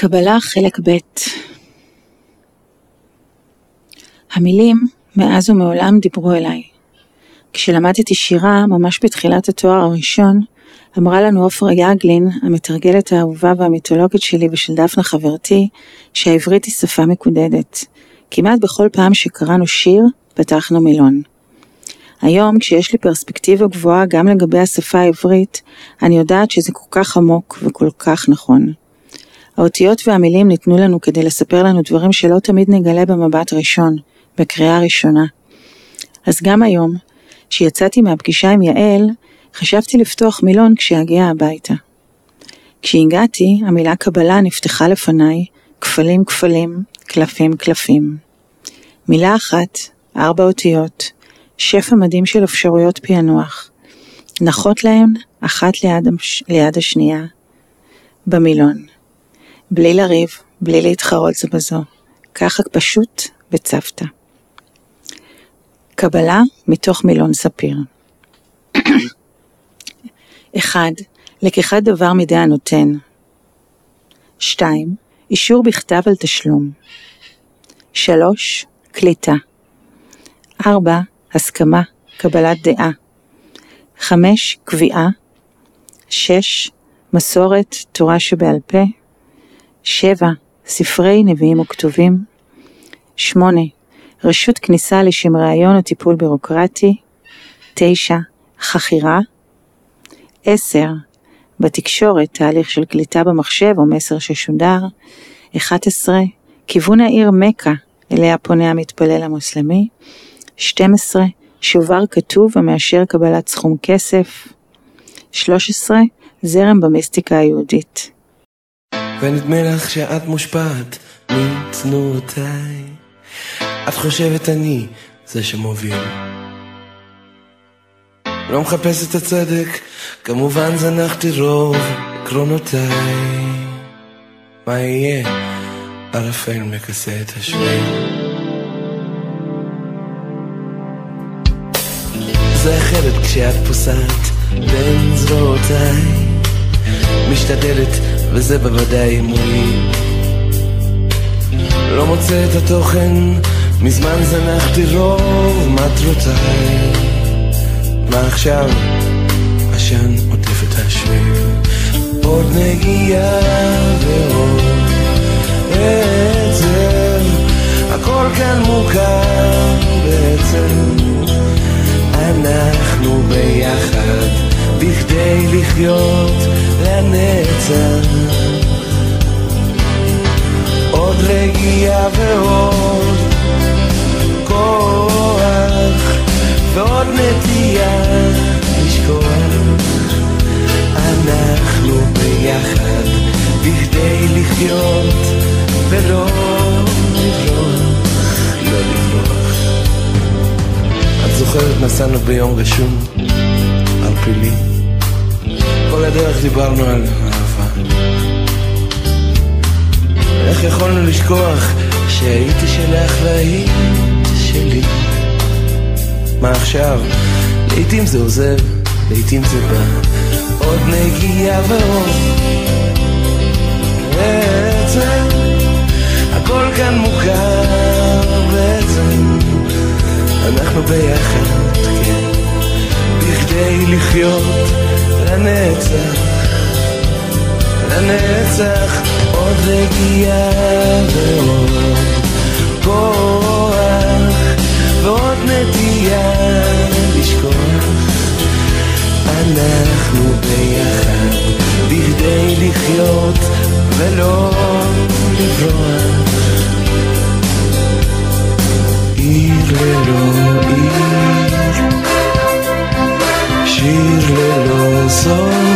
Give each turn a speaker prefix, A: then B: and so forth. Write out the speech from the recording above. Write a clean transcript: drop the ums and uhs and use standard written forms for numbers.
A: קבלה חלק ב'. המילים מאז ומעולם דיברו אליי. כשלמדתי שירה, ממש בתחילת התואר הראשון, אמרה לנו עופרה יגלין, המתרגלת האהובה והמיתולוגית שלי ושל דפנה חברתי, שהעברית היא שפה מקודדת. כמעט בכל פעם שקראנו שיר, פתחנו מילון. היום, כשיש לי פרספקטיבה גבוהה גם לגבי השפה העברית, אני יודעת שזה כל כך עמוק וכל כך נכון. האותיות והמילים ניתנו לנו כדי לספר לנו דברים שלא תמיד נגלה במבט ראשון, בקריאה ראשונה. אז גם היום, כשיצאתי מהפגישה עם יעל, חשבתי לפתוח מילון כשהגיע הביתה. כשהגעתי, המילה קבלה נפתחה לפניי, כפלים כפלים, קלפים קלפים. מילה אחת, 4 אותיות, שפע מדהים של אפשרויות פענוח. נחות להן, אחת ליד השנייה, במילון. בלי לריב, בלי להתחרות זו בזו. ככה פשוט בצוותא. קבלה מתוך מילון ספיר. 1. לקיחת דבר מידי הנותן. 2. אישור בכתב על תשלום. 3. קליטה. 4. הסכמה, קבלת דעה. 5. קביעה. 6. מסורת, תורה שבעל פה. 7. ספרי נביאים וכתובים. 8. רשות כניסה לשם רעיון או טיפול בירוקרטי. 9. חכירה. 10. בתקשורת, תהליך של קליטה במחשב או מסר ששודר. 11. כיוון העיר מקה, אליה פונה המתפלל המוסלמי. 12. שובר כתוב המאשר קבלת סכום כסף. 13. זרם במיסטיקה היהודית.
B: ונדמה לך שאת מושפעת מתנועותיי, את חושבת אני זה שמוביל, לא מחפש את הצדק, כמובן זנחתי רוב עקרונותיי. מה יהיה? ערפל מכסה את השביל. זה אחרת כשאת פוסעת בין זרועותיי, משתדלת וזה בוודאי מועיל, לא מוצא את התוכן, מזמן זנחתי רוב מטרותיי. מה עכשיו? עשן עוטף את השביל, עוד נגיעה ועוד עצב, הכל כאן מוכר בעצם, אנחנו ביחד בכדי לחיות לנצח, עוד רגיעה ועוד כוח ועוד נטייה לשכוח, אנחנו ביחד בכדי לחיות ולא לברוח, לא לברוח. את זוכרת נסענו ביום רשום על פילי, כל הדרך דיברנו על אהבה, איך יכולנו לשכוח שהייתי שלך והיית שלי. מה עכשיו? לעתים זה עוזב, לעתים זה בא, עוד נגיעה ועוד בעצם, הכל כאן מוכר בעצם, אנחנו ביחד, כן, בכדי לחיות לנצח, לנצח, עוד רגיעה ועוד כוח ועוד נטייה לשכוח, אנחנו ביחד בכדי לחיות ולא לברוח. עיר ללא עיר, שיר ללא סוף,